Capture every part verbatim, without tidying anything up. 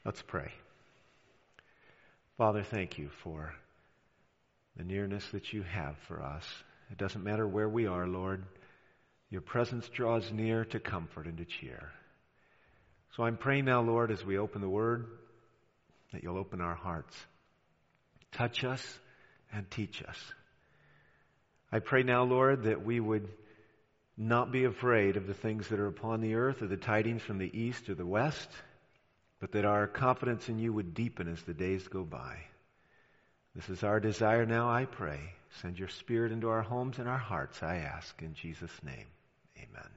Let's pray. Father, thank you for the nearness that you have for us. It doesn't matter where we are, Lord. Your presence draws near to comfort and to cheer. So I'm praying now, Lord, as we open the Word, that you'll open our hearts. Touch us and teach us. I pray now, Lord, that we would not be afraid of the things that are upon the earth or the tidings from the east or the west, but that our confidence in you would deepen as the days go by. This is our desire now, I pray. Send your Spirit into our homes and our hearts, I ask, in Jesus' name. Amen.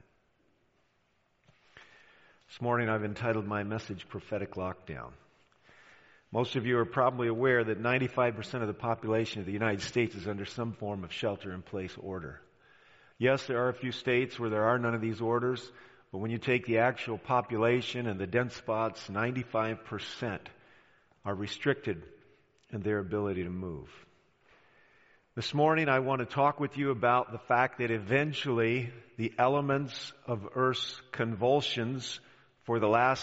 This morning I've entitled my message, Prophetic Lockdown. Most of you are probably aware that ninety-five percent of the population of the United States is under some form of shelter-in-place order. Yes, there are a few states where there are none of these orders, but when you take the actual population and the dense spots, ninety-five percent are restricted in their ability to move. This morning I want to talk with you about the fact that eventually the elements of Earth's convulsions for the last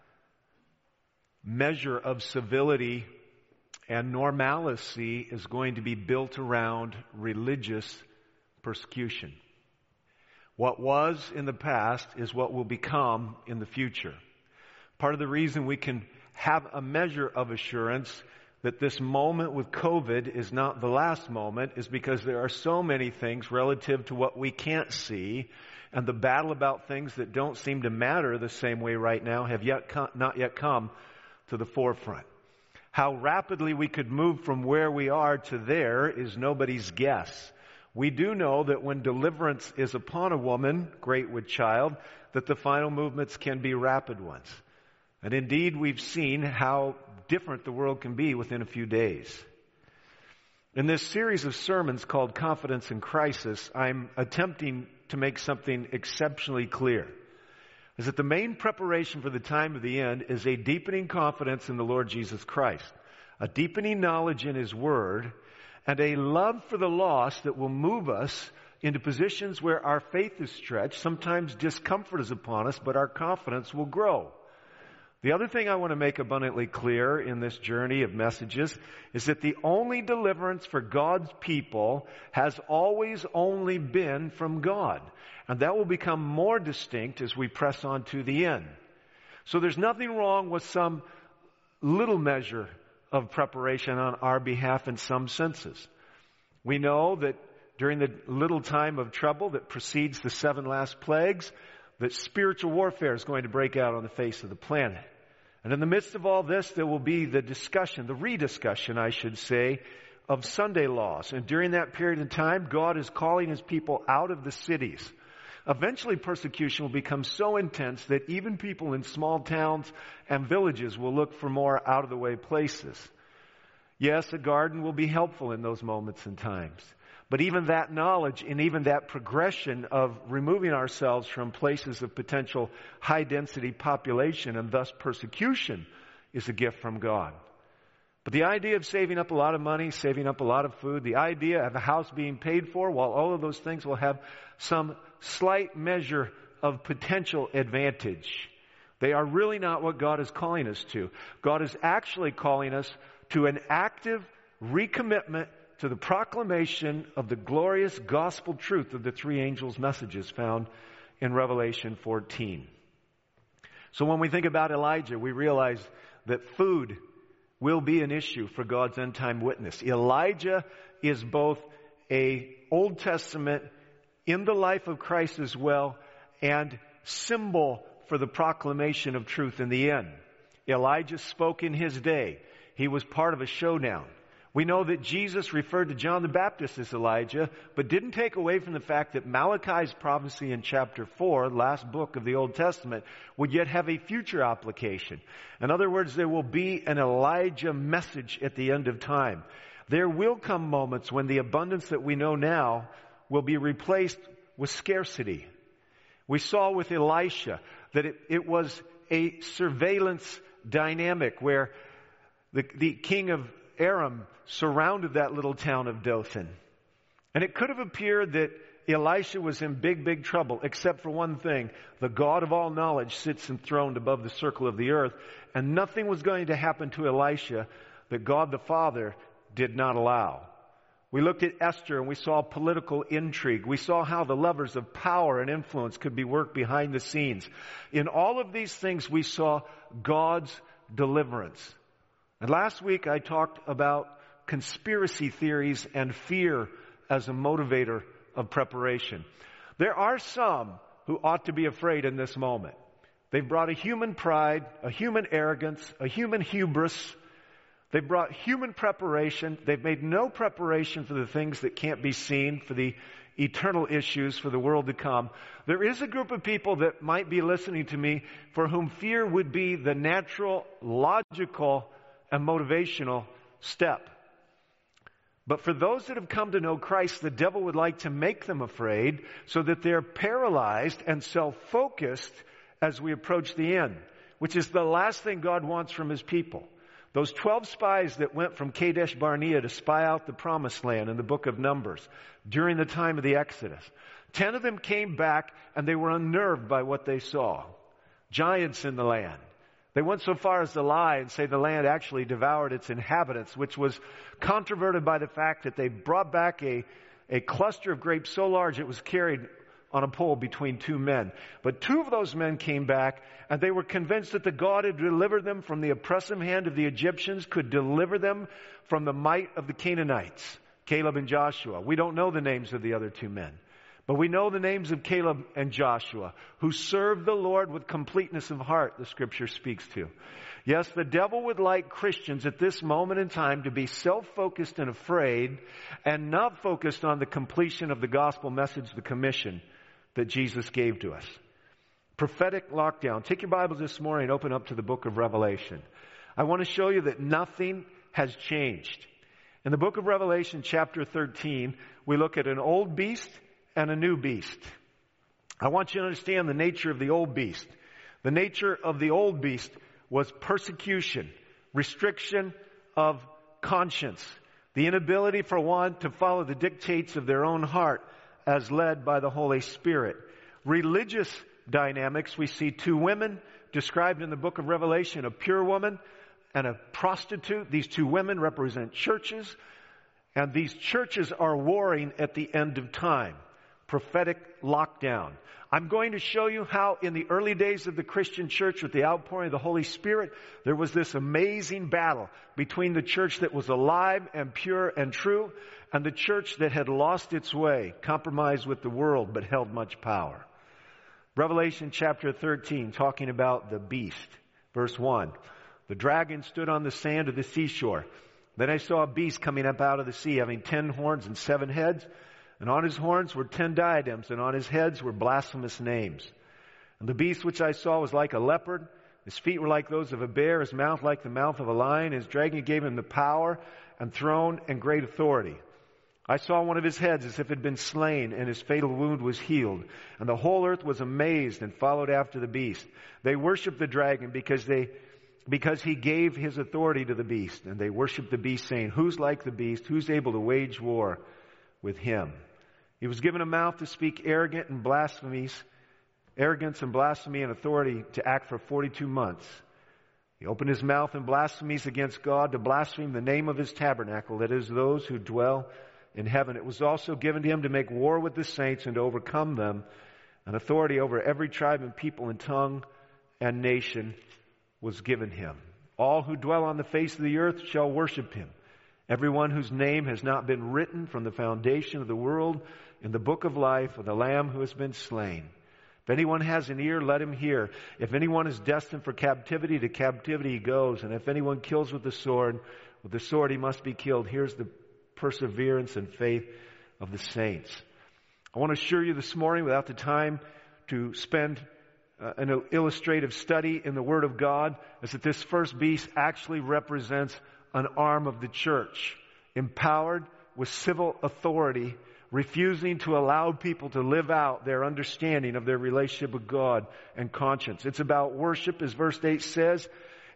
measure of civility and normalcy is going to be built around religious persecution. What was in the past is what will become in the future. Part of the reason we can have a measure of assurance that this moment with COVID is not the last moment is because there are so many things relative to what we can't see, and the battle about things that don't seem to matter the same way right now have yet come, not yet come to the forefront. How rapidly we could move from where we are to there is nobody's guess. We do know that when deliverance is upon a woman, great with child, that the final movements can be rapid ones. And indeed, we've seen how different the world can be within a few days. In this series of sermons called Confidence in Crisis, I'm attempting to make something exceptionally clear. Is that the main preparation for the time of the end is a deepening confidence in the Lord Jesus Christ, a deepening knowledge in His Word, and a love for the lost that will move us into positions where our faith is stretched. Sometimes discomfort is upon us, but our confidence will grow. The other thing I want to make abundantly clear in this journey of messages is that the only deliverance for God's people has always only been from God. And that will become more distinct as we press on to the end. So there's nothing wrong with some little measure of preparation on our behalf in some senses. We know that during the little time of trouble that precedes the seven last plagues, that spiritual warfare is going to break out on the face of the planet. And in the midst of all this, there will be the discussion, the rediscussion, I should say, of Sunday laws. And during that period of time, God is calling His people out of the cities. Eventually, persecution will become so intense that even people in small towns and villages will look for more out-of-the-way places. Yes, a garden will be helpful in those moments and times. But even that knowledge and even that progression of removing ourselves from places of potential high-density population and thus persecution is a gift from God. But the idea of saving up a lot of money, saving up a lot of food, the idea of a house being paid for, while all of those things will have some slight measure of potential advantage, they are really not what God is calling us to. God is actually calling us to an active recommitment to the proclamation of the glorious gospel truth of the three angels' messages found in Revelation fourteen. So when we think about Elijah, we realize that food will be an issue for God's end-time witness. Elijah is both a Old Testament in the life of Christ as well and symbol for the proclamation of truth in the end. Elijah spoke in his day. He was part of a showdown. We know that Jesus referred to John the Baptist as Elijah, but didn't take away from the fact that Malachi's prophecy in chapter four, last book of the Old Testament, would yet have a future application. In other words, there will be an Elijah message at the end of time. There will come moments when the abundance that we know now will be replaced with scarcity. We saw with Elisha that it, it was a surveillance dynamic where the, the king of Aram surrounded that little town of Dothan. And it could have appeared that Elisha was in big, big trouble, except for one thing. The God of all knowledge sits enthroned above the circle of the earth, and nothing was going to happen to Elisha that God the Father did not allow. We looked at Esther and we saw political intrigue. We saw how the levers of power and influence could be worked behind the scenes. In all of these things, we saw God's deliverance. And last week I talked about conspiracy theories and fear as a motivator of preparation. There are some who ought to be afraid in this moment. They've brought a human pride, a human arrogance, a human hubris. They've brought human preparation. They've made no preparation for the things that can't be seen, for the eternal issues, for the world to come. There is a group of people that might be listening to me for whom fear would be the natural, logical, and motivational step. But for those that have come to know Christ, the devil would like to make them afraid so that they're paralyzed and self-focused as we approach the end, which is the last thing God wants from His people. Those twelve spies that went from Kadesh Barnea to spy out the promised land in the book of Numbers during the time of the Exodus. Ten of them came back and they were unnerved by what they saw. Giants in the land. They went so far as to lie and say the land actually devoured its inhabitants, which was controverted by the fact that they brought back a, a cluster of grapes so large it was carried on a pole between two men. But two of those men came back and they were convinced that the God who delivered them from the oppressive hand of the Egyptians could deliver them from the might of the Canaanites, Caleb and Joshua. We don't know the names of the other two men, but we know the names of Caleb and Joshua, who served the Lord with completeness of heart, the Scripture speaks to. Yes, the devil would like Christians at this moment in time to be self-focused and afraid and not focused on the completion of the gospel message, the commission that Jesus gave to us. Prophetic lockdown. Take your Bibles this morning and open up to the book of Revelation. I want to show you that nothing has changed. In the book of Revelation, chapter thirteen, we look at an old beast and a new beast. I want you to understand the nature of the old beast. The nature of the old beast was persecution, restriction of conscience, the inability for one to follow the dictates of their own heart as led by the Holy Spirit. Religious dynamics, we see two women described in the book of Revelation, a pure woman and a prostitute. These two women represent churches, and these churches are warring at the end of time. Prophetic lockdown. I'm going to show you how in the early days of the Christian church with the outpouring of the Holy Spirit, there was this amazing battle between the church that was alive and pure and true and the church that had lost its way, compromised with the world, but held much power. Revelation chapter thirteen, talking about the beast. Verse one, the dragon stood on the sand of the seashore. Then I saw a beast coming up out of the sea, having ten horns and seven heads. And on his horns were ten diadems, and on his heads were blasphemous names. And the beast which I saw was like a leopard. His feet were like those of a bear, his mouth like the mouth of a lion. His dragon gave him the power and throne and great authority. I saw one of his heads as if it had been slain, and his fatal wound was healed. And the whole earth was amazed and followed after the beast. They worshiped the dragon because they because he gave his authority to the beast. And they worshiped the beast, saying, "Who's like the beast? Who's able to wage war with him?" He was given a mouth to speak arrogant and blasphemies, arrogance and blasphemy and authority to act for forty-two months. He opened his mouth in blasphemies against God to blaspheme the name of his tabernacle, that is, those who dwell in heaven. It was also given to him to make war with the saints and to overcome them, and authority over every tribe and people and tongue and nation was given him. All who dwell on the face of the earth shall worship him. Everyone whose name has not been written from the foundation of the world in the book of life of the Lamb who has been slain. If anyone has an ear, let him hear. If anyone is destined for captivity, to captivity he goes. And if anyone kills with the sword, with the sword he must be killed. Here's the perseverance and faith of the saints. I want to assure you this morning, without the time to spend uh, an illustrative study in the Word of God, is that this first beast actually represents an arm of the church, empowered with civil authority, refusing to allow people to live out their understanding of their relationship with God and conscience. It's about worship, as verse eight says.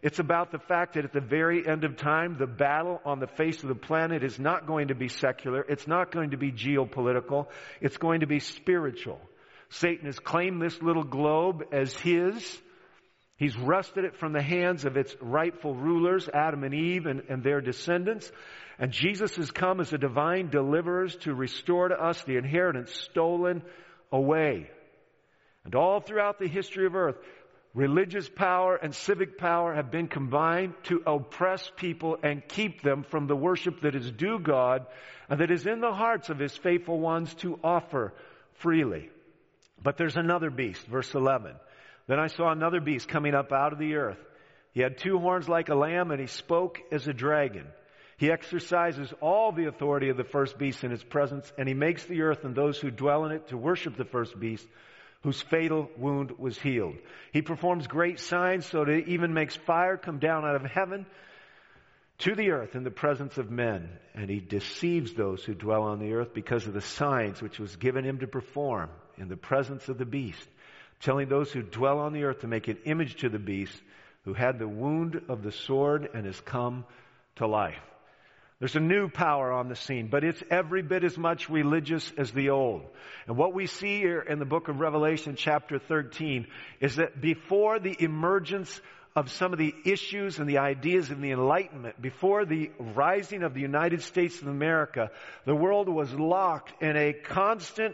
It's about the fact that at the very end of time, the battle on the face of the planet is not going to be secular. It's not going to be geopolitical. It's going to be spiritual. Satan has claimed this little globe as his. He's wrested it from the hands of its rightful rulers, Adam and Eve and, and their descendants. And Jesus has come as a divine deliverer to restore to us the inheritance stolen away. And all throughout the history of earth, religious power and civic power have been combined to oppress people and keep them from the worship that is due God and that is in the hearts of His faithful ones to offer freely. But there's another beast, verse eleven. Then I saw another beast coming up out of the earth. He had two horns like a lamb, and he spoke as a dragon. He exercises all the authority of the first beast in his presence, and he makes the earth and those who dwell in it to worship the first beast, whose fatal wound was healed. He performs great signs, so that he even makes fire come down out of heaven to the earth in the presence of men. And he deceives those who dwell on the earth because of the signs which was given him to perform in the presence of the beast, telling those who dwell on the earth to make an image to the beast who had the wound of the sword and has come to life. There's a new power on the scene, but it's every bit as much religious as the old. And what we see here in the book of Revelation chapter thirteen is that before the emergence of some of the issues and the ideas in the Enlightenment, before the rising of the United States of America, the world was locked in a constant,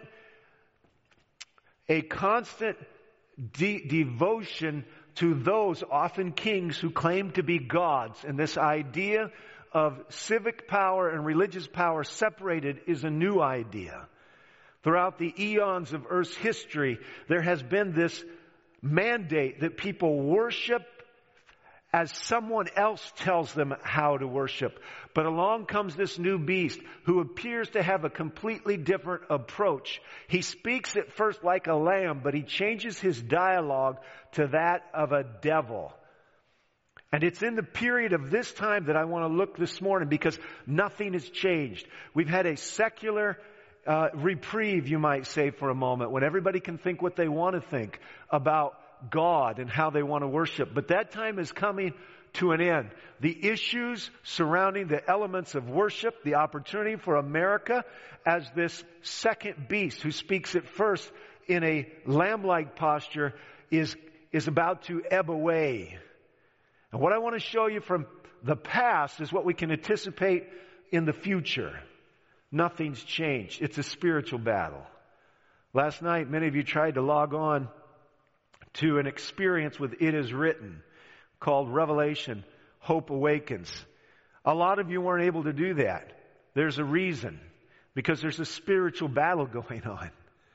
a constant de- devotion to those, often kings, who claimed to be gods. And this idea of civic power and religious power separated is a new idea. Throughout the eons of Earth's history, there has been this mandate that people worship as someone else tells them how to worship. But along comes this new beast who appears to have a completely different approach. He speaks at first like a lamb, but he changes his dialogue to that of a devil. And it's in the period of this time that I want to look this morning, because nothing has changed. We've had a secular uh, reprieve, you might say, for a moment, when everybody can think what they want to think about God and how they want to worship. But that time is coming to an end. The issues surrounding the elements of worship, the opportunity for America as this second beast who speaks at first in a lamb-like posture is, is about to ebb away. And what I want to show you from the past is what we can anticipate in the future. Nothing's changed. It's a spiritual battle. Last night, many of you tried to log on to an experience with It Is Written called Revelation, Hope Awakens. A lot of you weren't able to do that. There's a reason. Because there's a spiritual battle going on.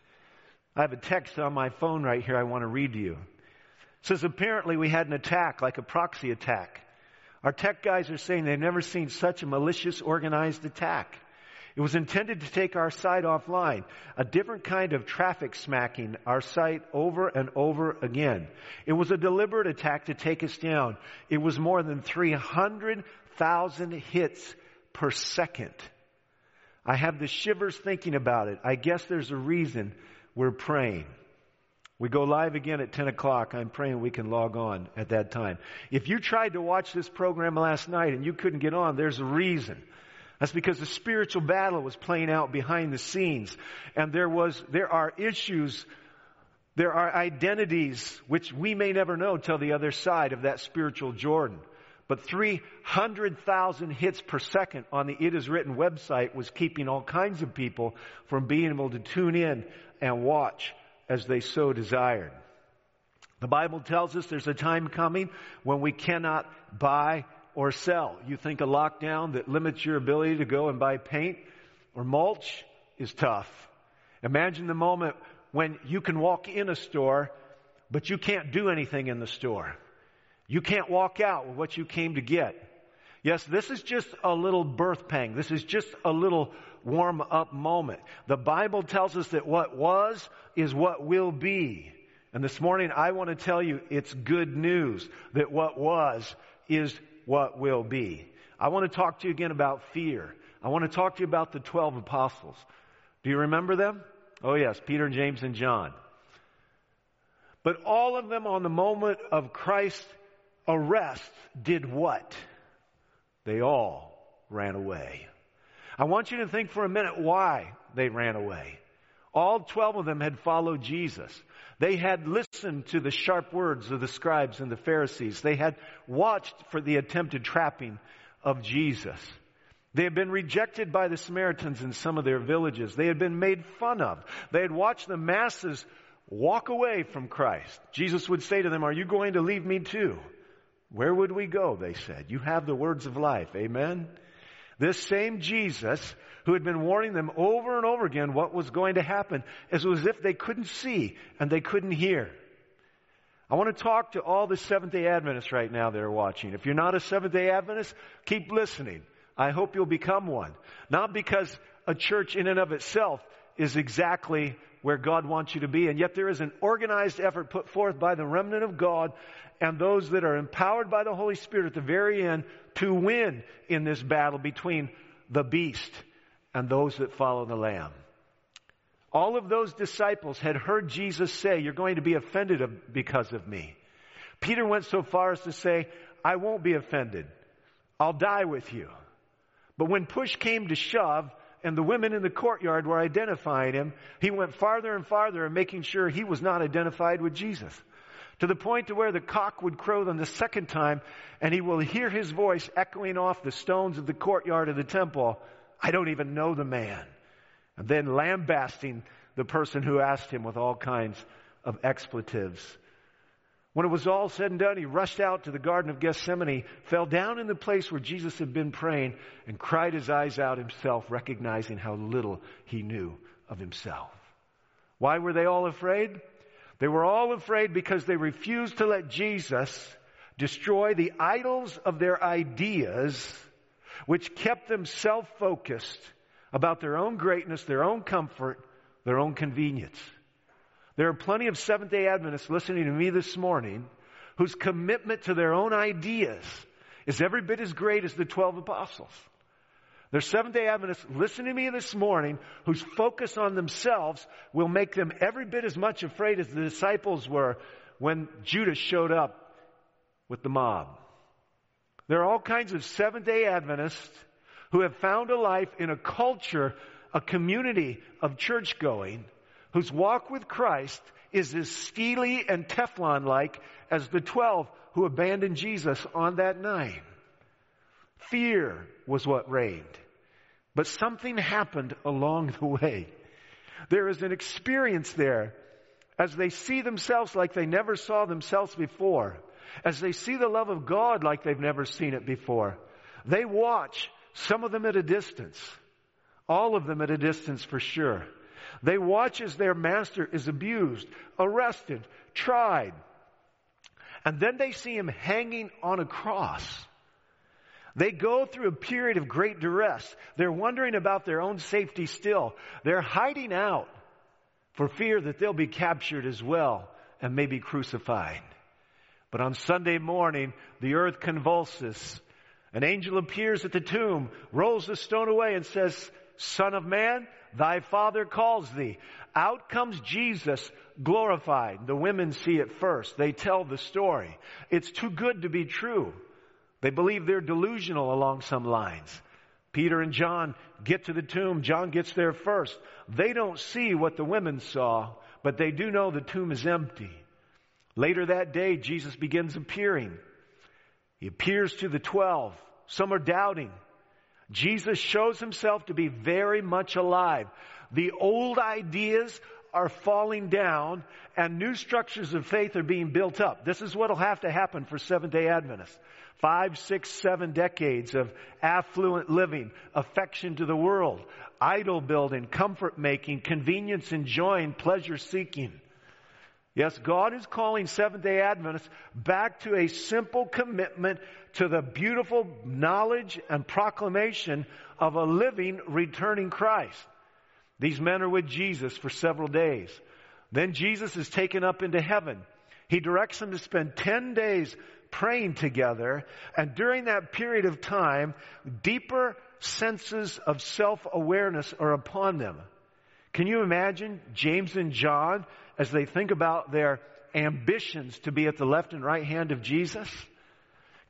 I have a text on my phone right here I want to read to you. It says, apparently we had an attack, like a proxy attack. Our tech guys are saying they've never seen such a malicious, organized attack. It was intended to take our site offline, a different kind of traffic smacking our site over and over again. It was a deliberate attack to take us down. It was more than three hundred thousand hits per second. I have the shivers thinking about it. I guess there's a reason we're praying. We go live again at ten o'clock. I'm praying we can log on at that time. If you tried to watch this program last night and you couldn't get on, there's a reason. That's because the spiritual battle was playing out behind the scenes. And there was, there are issues, there are identities which we may never know till the other side of that spiritual Jordan. But three hundred thousand hits per second on the It Is Written website was keeping all kinds of people from being able to tune in and watch as they so desired. The Bible tells us there's a time coming when we cannot buy or sell. You think a lockdown that limits your ability to go and buy paint or mulch is tough. Imagine the moment when you can walk in a store, but you can't do anything in the store. You can't walk out with what you came to get. Yes, this is just a little birth pang. This is just a little warm up moment. The Bible tells us that what was is what will be. And this morning I want to tell you it's good news that what was is what will be. I want to talk to you again about fear. I want to talk to you about the twelve apostles. Do you remember them? Oh yes, Peter, James, and John. But all of them on the moment of Christ's arrest did what? They all ran away. I want you to think for a minute why they ran away. All twelve of them had followed Jesus. They had listened to the sharp words of the scribes and the Pharisees. They had watched for the attempted trapping of Jesus. They had been rejected by the Samaritans in some of their villages. They had been made fun of. They had watched the masses walk away from Christ. Jesus would say to them, "Are you going to leave me too?" "Where would we go?" they said. "You have the words of life." Amen? This same Jesus who had been warning them over and over again what was going to happen, as was if they couldn't see and they couldn't hear. I want to talk to all the Seventh-day Adventists right now that are watching. If you're not a Seventh-day Adventist, keep listening. I hope you'll become one. Not because a church in and of itself is exactly where God wants you to be, and yet there is an organized effort put forth by the remnant of God and those that are empowered by the Holy Spirit at the very end to win in this battle between the beast and those that follow the Lamb. All of those disciples had heard Jesus say, "You're going to be offended because of me." Peter went so far as to say, "I won't be offended. I'll die with you." But when push came to shove, and the women in the courtyard were identifying him, he went farther and farther in making sure he was not identified with Jesus. To the point to where the cock would crow them the second time, and he will hear his voice echoing off the stones of the courtyard of the temple, "I don't even know the man." And then lambasting the person who asked him with all kinds of expletives. When it was all said and done, he rushed out to the Garden of Gethsemane, fell down in the place where Jesus had been praying, and cried his eyes out himself, recognizing how little he knew of himself. Why were they all afraid? They were all afraid because they refused to let Jesus destroy the idols of their ideas, which kept them self-focused about their own greatness, their own comfort, their own convenience. There are plenty of Seventh-day Adventists listening to me this morning whose commitment to their own ideas is every bit as great as the twelve apostles. There's Seventh-day Adventists listening to me this morning whose focus on themselves will make them every bit as much afraid as the disciples were when Judas showed up with the mob. There are all kinds of Seventh-day Adventists who have found a life in a culture, a community of church-going, whose walk with Christ is as steely and Teflon-like as the twelve who abandoned Jesus on that night. Fear was what reigned. But something happened along the way. There is an experience there as they see themselves like they never saw themselves before, as they see the love of God like they've never seen it before. They watch, some of them at a distance, all of them at a distance for sure. They watch as their master is abused, arrested, tried. And then they see him hanging on a cross. They go through a period of great duress. They're wondering about their own safety still. They're hiding out for fear that they'll be captured as well and maybe crucified. But on Sunday morning, the earth convulses. An angel appears at the tomb, rolls the stone away and says, "Son of man, thy Father calls thee." Out comes Jesus, glorified. The women see it first. They tell the story. It's too good to be true. They believe they're delusional along some lines. Peter and John get to the tomb. John gets there first. They don't see what the women saw, but they do know the tomb is empty. Later that day, Jesus begins appearing. He appears to the twelve. Some are doubting. Jesus shows himself to be very much alive. The old ideas are falling down and new structures of faith are being built up. This is what will have to happen for Seventh-day Adventists. Five, six, seven decades of affluent living, affection to the world, idol building, comfort making, convenience enjoying, pleasure seeking. Yes, God is calling Seventh-day Adventists back to a simple commitment to the beautiful knowledge and proclamation of a living, returning Christ. These men are with Jesus for several days. Then Jesus is taken up into heaven. He directs them to spend ten days praying together, and during that period of time, deeper senses of self-awareness are upon them. Can you imagine James and John as they think about their ambitions to be at the left and right hand of Jesus?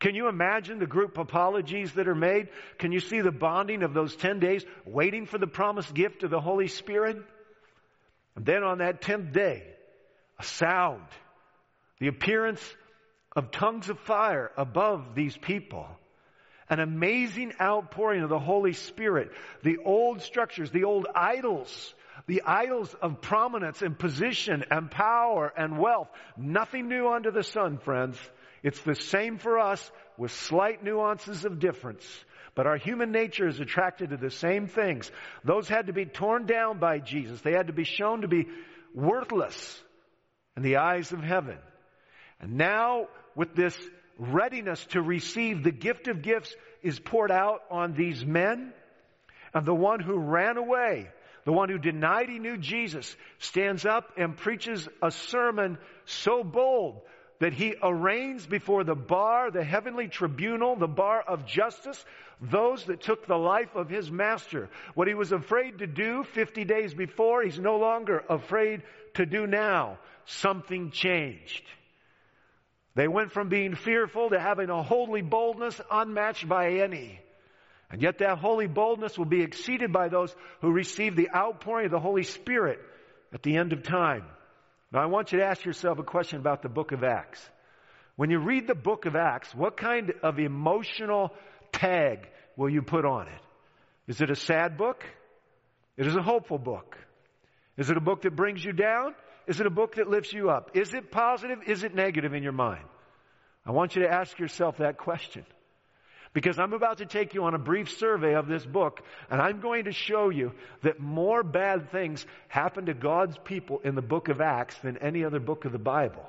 Can you imagine the group apologies that are made? Can you see the bonding of those ten days, waiting for the promised gift of the Holy Spirit? And then on that tenth day, a sound, the appearance of tongues of fire above these people, an amazing outpouring of the Holy Spirit, the old structures, the old idols, the idols of prominence and position and power and wealth. Nothing new under the sun, friends. It's the same for us with slight nuances of difference. But our human nature is attracted to the same things. Those had to be torn down by Jesus. They had to be shown to be worthless in the eyes of heaven. And now, with this readiness to receive, the gift of gifts is poured out on these men. And the one who ran away, the one who denied he knew Jesus, stands up and preaches a sermon so bold that he arraigns before the bar, the heavenly tribunal, the bar of justice, those that took the life of his master. What he was afraid to do fifty days before, he's no longer afraid to do now. Something changed. They went from being fearful to having a holy boldness unmatched by any. And yet that holy boldness will be exceeded by those who receive the outpouring of the Holy Spirit at the end of time. Now I want you to ask yourself a question about the book of Acts. When you read the book of Acts, what kind of emotional tag will you put on it? Is it a sad book? It is a hopeful book. Is it a book that brings you down? Is it a book that lifts you up? Is it positive? Is it negative in your mind? I want you to ask yourself that question. Because I'm about to take you on a brief survey of this book, and I'm going to show you that more bad things happen to God's people in the book of Acts than any other book of the Bible.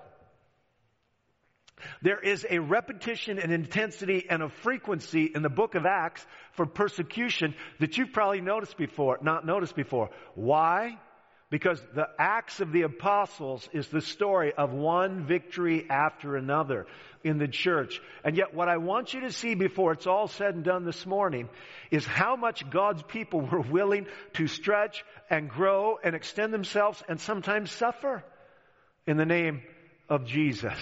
There is a repetition and intensity and a frequency in the book of Acts for persecution that you've probably noticed before, not noticed before. Why? Because the Acts of the Apostles is the story of one victory after another in the church. And yet what I want you to see before it's all said and done this morning is how much God's people were willing to stretch and grow and extend themselves and sometimes suffer in the name of Jesus.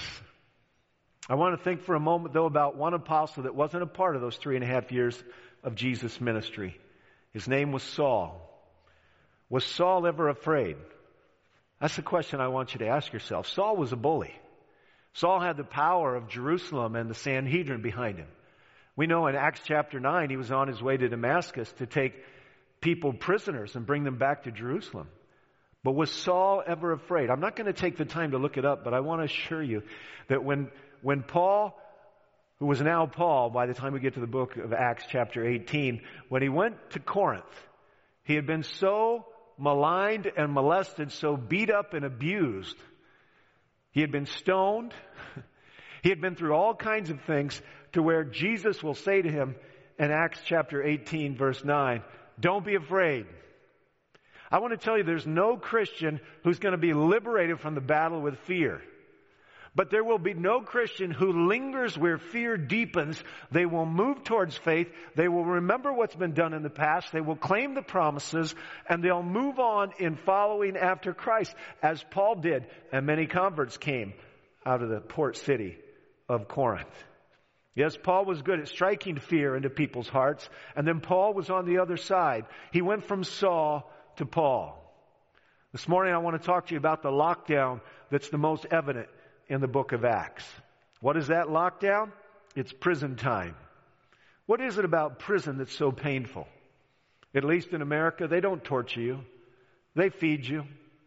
I want to think for a moment, though, about one apostle that wasn't a part of those three and a half years of Jesus' ministry. His name was Saul. Was Saul ever afraid? That's the question I want you to ask yourself. Saul was a bully. Saul had the power of Jerusalem and the Sanhedrin behind him. We know in Acts chapter nine, he was on his way to Damascus to take people prisoners and bring them back to Jerusalem. But was Saul ever afraid? I'm not going to take the time to look it up, but I want to assure you that when, when Paul, who was now Paul by the time we get to the book of Acts chapter eighteen, when he went to Corinth, he had been so maligned and molested, so beat up and abused. He had been stoned. He had been through all kinds of things to where Jesus will say to him in Acts chapter eighteen verse nine, don't be afraid. I want to tell you there's no Christian who's going to be liberated from the battle with fear. But there will be no Christian who lingers where fear deepens. They will move towards faith. They will remember what's been done in the past. They will claim the promises, and they'll move on in following after Christ, as Paul did, and many converts came out of the port city of Corinth. Yes, Paul was good at striking fear into people's hearts, and then Paul was on the other side. He went from Saul to Paul. This morning I want to talk to you about the lockdown that's the most evident in the book of Acts. What is that lockdown? It's prison time. What is it about prison that's so painful? At least in America, they don't torture you. They feed you.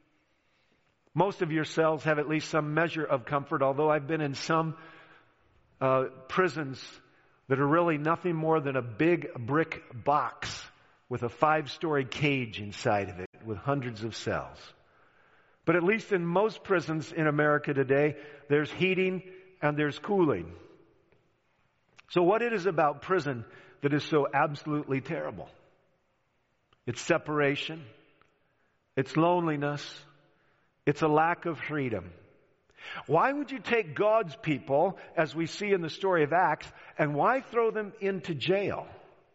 Most of your cells have at least some measure of comfort, although I've been in some uh, prisons that are really nothing more than a big brick box with a five-story cage inside of it with hundreds of cells. But at least in most prisons in America today, there's heating and there's cooling. So what it is about prison that is so absolutely terrible? It's separation. It's loneliness. It's a lack of freedom. Why would you take God's people, as we see in the story of Acts, and why throw them into jail?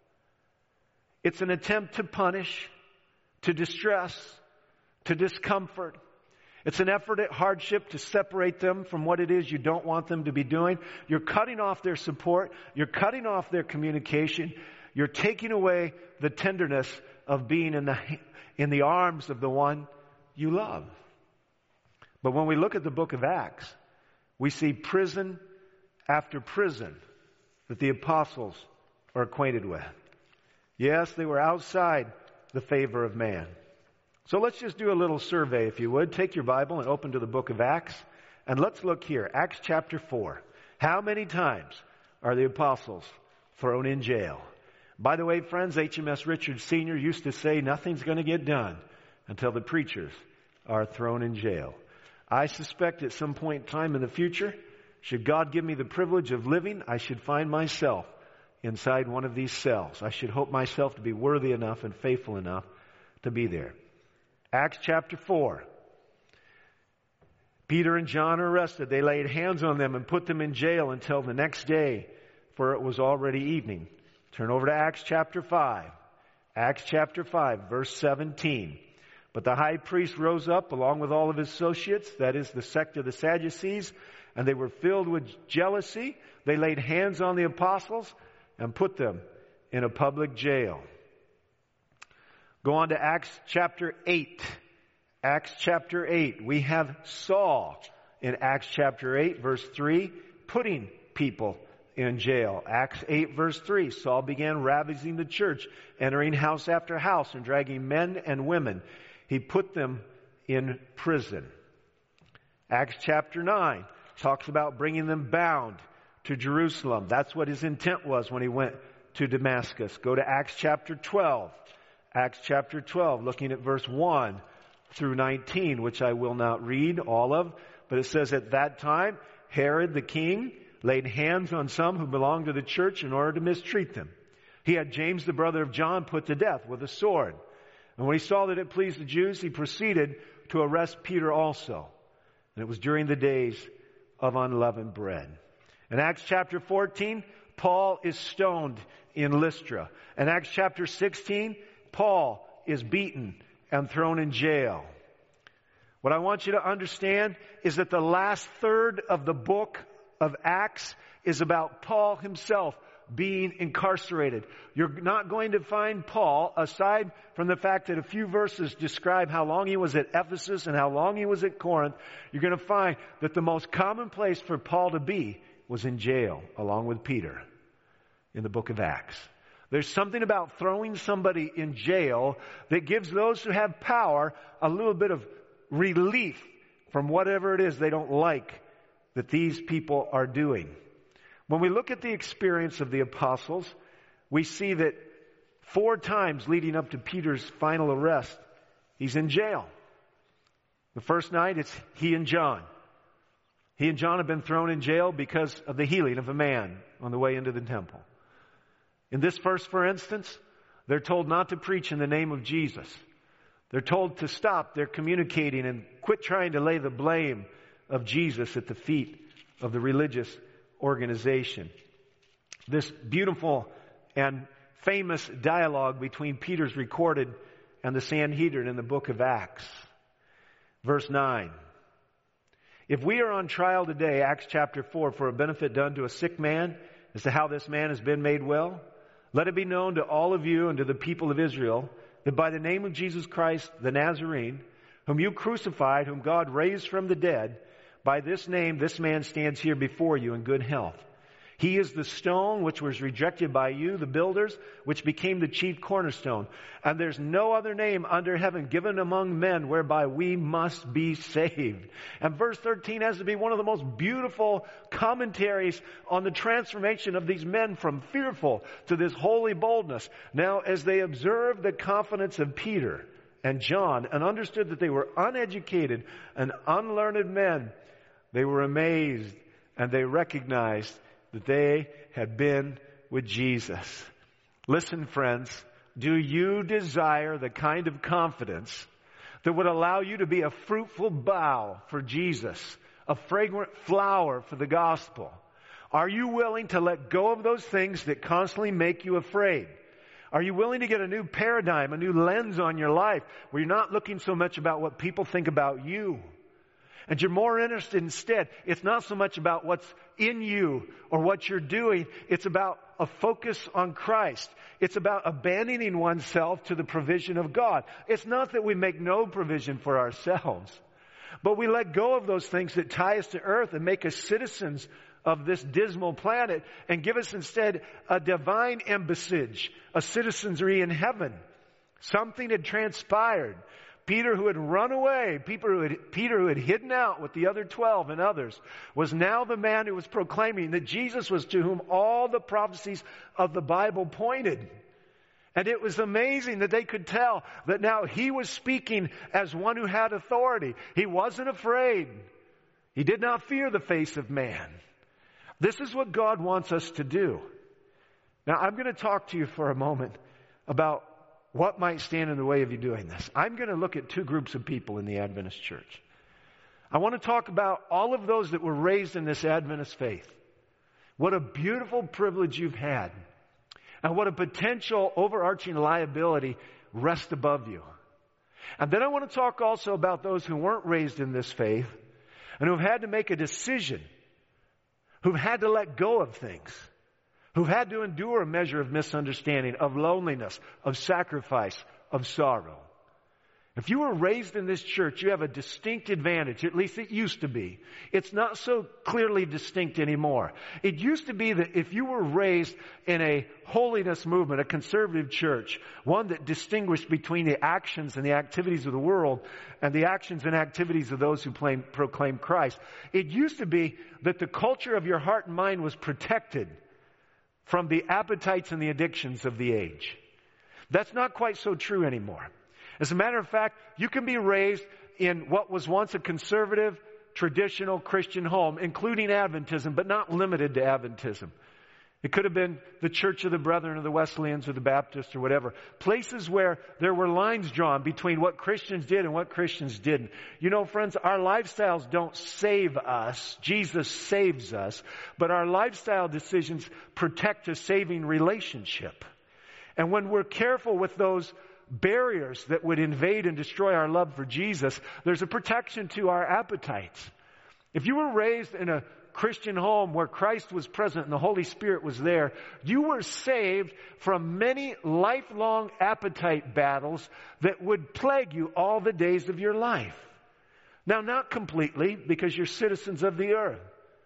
It's an attempt to punish, to distress, to discomfort. It's an effort at hardship to separate them from what it is you don't want them to be doing. You're cutting off their support. You're cutting off their communication. You're taking away the tenderness of being in the, in the arms of the one you love. But when we look at the book of Acts, we see prison after prison that the apostles are acquainted with. Yes, they were outside the favor of man. So let's just do a little survey, if you would. Take your Bible and open to the book of Acts. And let's look here. Acts chapter four. How many times are the apostles thrown in jail? By the way, friends, H M S Richards Senior used to say nothing's going to get done until the preachers are thrown in jail. I suspect at some point in time in the future, should God give me the privilege of living, I should find myself inside one of these cells. I should hope myself to be worthy enough and faithful enough to be there. Acts chapter four. Peter and John are arrested. They laid hands on them and put them in jail until the next day, for it was already evening. Turn over to Acts chapter five. Acts chapter five, verse seventeen. But the high priest rose up along with all of his associates, that is the sect of the Sadducees, and they were filled with jealousy. They laid hands on the apostles and put them in a public jail. Go on to Acts chapter eight. Acts chapter eight. We have Saul in Acts chapter eight, verse three, putting people in jail. Acts eight, verse three. Saul began ravaging the church, entering house after house and dragging men and women. He put them in prison. Acts chapter nine talks about bringing them bound to Jerusalem. That's what his intent was when he went to Damascus. Go to Acts chapter twelve. Acts chapter twelve, looking at verse one through nineteen, which I will not read all of, but it says, at that time, Herod the king laid hands on some who belonged to the church in order to mistreat them. He had James, the brother of John, put to death with a sword. And when he saw that it pleased the Jews, he proceeded to arrest Peter also. And it was during the days of unleavened bread. In Acts chapter fourteen, Paul is stoned in Lystra. In Acts chapter sixteen, Paul is beaten and thrown in jail. What I want you to understand is that the last third of the book of Acts is about Paul himself being incarcerated. You're not going to find Paul, aside from the fact that a few verses describe how long he was at Ephesus and how long he was at Corinth, you're going to find that the most common place for Paul to be was in jail, along with Peter, in the book of Acts. There's something about throwing somebody in jail that gives those who have power a little bit of relief from whatever it is they don't like that these people are doing. When we look at the experience of the apostles, we see that four times leading up to Peter's final arrest, he's in jail. The first night, it's he and John. He and John have been thrown in jail because of the healing of a man on the way into the temple. In this verse, for instance, they're told not to preach in the name of Jesus. They're told to stop their communicating and quit trying to lay the blame of Jesus at the feet of the religious organization. This beautiful and famous dialogue between Peter's recorded and the Sanhedrin in the book of Acts. Verse nine. If we are on trial today, Acts chapter four, for a benefit done to a sick man, as to how this man has been made well, let it be known to all of you and to the people of Israel that by the name of Jesus Christ, the Nazarene, whom you crucified, whom God raised from the dead, by this name this man stands here before you in good health. He is the stone which was rejected by you, the builders, which became the chief cornerstone. And there's no other name under heaven given among men whereby we must be saved. And verse thirteen has to be one of the most beautiful commentaries on the transformation of these men from fearful to this holy boldness. Now, as they observed the confidence of Peter and John and understood that they were uneducated and unlearned men, they were amazed and they recognized that they had been with Jesus. Listen, friends, do you desire the kind of confidence that would allow you to be a fruitful bough for Jesus, a fragrant flower for the gospel? Are you willing to let go of those things that constantly make you afraid? Are you willing to get a new paradigm, a new lens on your life, where you're not looking so much about what people think about you, And you're more interested instead, it's not so much about what's in you or what you're doing. It's about a focus on Christ. It's about abandoning oneself to the provision of God. It's not that we make no provision for ourselves, but we let go of those things that tie us to earth and make us citizens of this dismal planet and give us instead a divine embassage, a citizenry in heaven. Something had transpired. Peter, who had run away, Peter who had, Peter who had hidden out with the other twelve and others, was now the man who was proclaiming that Jesus was to whom all the prophecies of the Bible pointed. And it was amazing that they could tell that now he was speaking as one who had authority. He wasn't afraid. He did not fear the face of man. This is what God wants us to do. Now, I'm going to talk to you for a moment about what might stand in the way of you doing this. I'm going to look at two groups of people in the Adventist church. I want to talk about all of those that were raised in this Adventist faith. What a beautiful privilege you've had. And what a potential overarching liability rests above you. And then I want to talk also about those who weren't raised in this faith and who've had to make a decision, who've had to let go of things, who've had to endure a measure of misunderstanding, of loneliness, of sacrifice, of sorrow. If you were raised in this church, you have a distinct advantage. At least it used to be. It's not so clearly distinct anymore. It used to be that if you were raised in a holiness movement, a conservative church, one that distinguished between the actions and the activities of the world and the actions and activities of those who claim, proclaim Christ, it used to be that the culture of your heart and mind was protected from the appetites and the addictions of the age. That's not quite so true anymore. As a matter of fact, you can be raised in what was once a conservative, traditional Christian home, including Adventism, but not limited to Adventism. It could have been the Church of the Brethren or the Wesleyans or the Baptists or whatever. Places where there were lines drawn between what Christians did and what Christians didn't. You know, friends, our lifestyles don't save us. Jesus saves us. But our lifestyle decisions protect a saving relationship. And when we're careful with those barriers that would invade and destroy our love for Jesus, there's a protection to our appetites. If you were raised in a Christian home where Christ was present and the Holy Spirit was there, you were saved from many lifelong appetite battles that would plague you all the days of your life. Now, not completely, because you're citizens of the earth.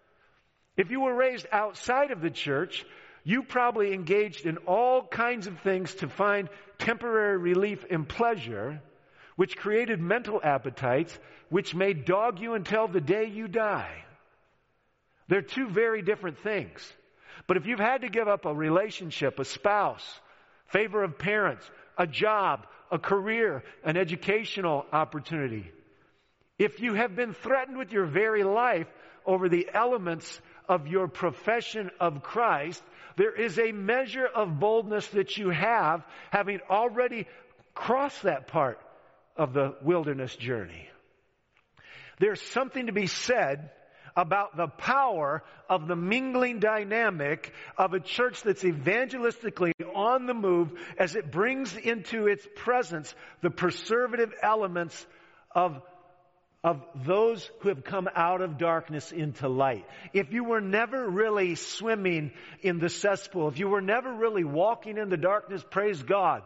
If you were raised outside of the church, you probably engaged in all kinds of things to find temporary relief and pleasure, which created mental appetites, which may dog you until the day you die. They're two very different things. But if you've had to give up a relationship, a spouse, favor of parents, a job, a career, an educational opportunity, if you have been threatened with your very life over the elements of your profession of Christ, there is a measure of boldness that you have, having already crossed that part of the wilderness journey. There's something to be said about the power of the mingling dynamic of a church that's evangelistically on the move as it brings into its presence the preservative elements of of those who have come out of darkness into light. If you were never really swimming in the cesspool, if you were never really walking in the darkness, praise God.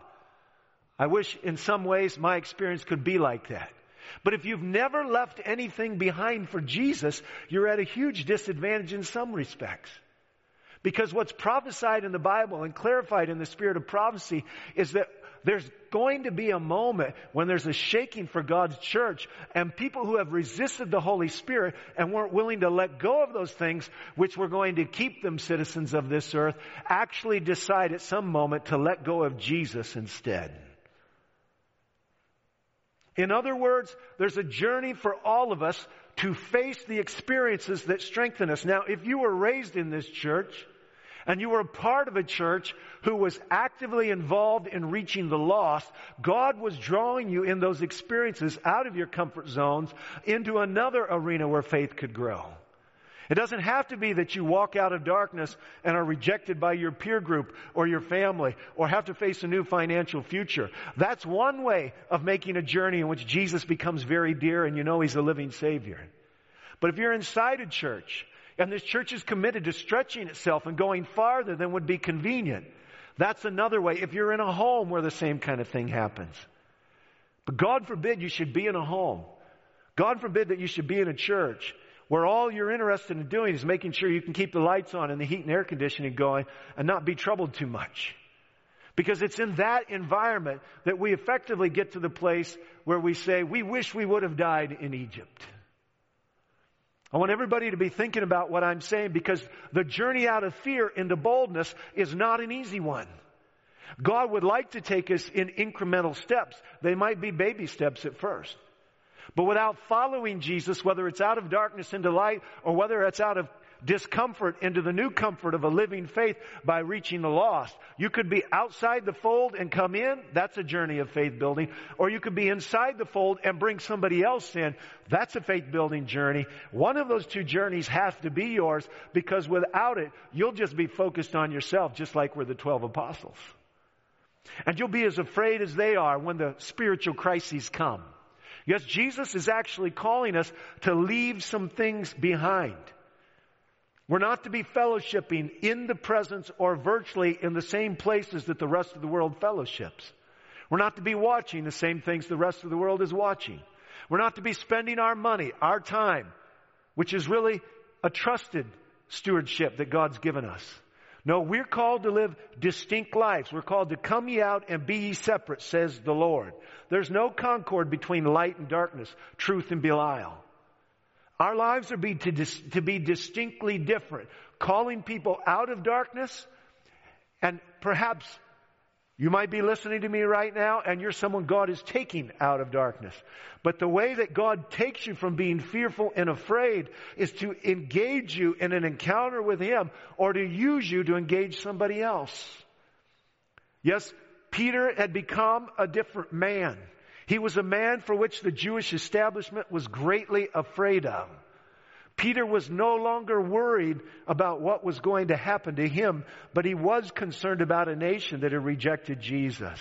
I wish in some ways my experience could be like that. But if you've never left anything behind for Jesus, you're at a huge disadvantage in some respects. Because what's prophesied in the Bible and clarified in the spirit of prophecy is that there's going to be a moment when there's a shaking for God's church, and people who have resisted the Holy Spirit and weren't willing to let go of those things which were going to keep them citizens of this earth actually decide at some moment to let go of Jesus instead. In other words, there's a journey for all of us to face the experiences that strengthen us. Now, if you were raised in this church and you were a part of a church who was actively involved in reaching the lost, God was drawing you in those experiences out of your comfort zones into another arena where faith could grow. It doesn't have to be that you walk out of darkness and are rejected by your peer group or your family or have to face a new financial future. That's one way of making a journey in which Jesus becomes very dear and you know He's a living Savior. But if you're inside a church, and this church is committed to stretching itself and going farther than would be convenient, that's another way. If you're in a home where the same kind of thing happens. But God forbid you should be in a home. God forbid that you should be in a church where all you're interested in doing is making sure you can keep the lights on and the heat and air conditioning going and not be troubled too much. Because it's in that environment that we effectively get to the place where we say, we wish we would have died in Egypt. I want everybody to be thinking about what I'm saying, because the journey out of fear into boldness is not an easy one. God would like to take us in incremental steps. They might be baby steps at first. But without following Jesus, whether it's out of darkness into light or whether it's out of discomfort into the new comfort of a living faith by reaching the lost. You could be outside the fold and come in. That's a journey of faith building. Or you could be inside the fold and bring somebody else in. That's a faith building journey. One of those two journeys has to be yours, because without it, you'll just be focused on yourself, just like we're the twelve apostles. And you'll be as afraid as they are when the spiritual crises come. Yes, Jesus is actually calling us to leave some things behind. We're not to be fellowshipping in the presence or virtually in the same places that the rest of the world fellowships. We're not to be watching the same things the rest of the world is watching. We're not to be spending our money, our time, which is really a trusted stewardship that God's given us. No, we're called to live distinct lives. We're called to come ye out and be ye separate, says the Lord. There's no concord between light and darkness, truth and Belial. Our lives are be to, dis, to be distinctly different, calling people out of darkness. And perhaps you might be listening to me right now and you're someone God is taking out of darkness. But the way that God takes you from being fearful and afraid is to engage you in an encounter with Him, or to use you to engage somebody else. Yes, Peter had become a different man. He was a man for which the Jewish establishment was greatly afraid of. Peter was no longer worried about what was going to happen to him, but he was concerned about a nation that had rejected Jesus.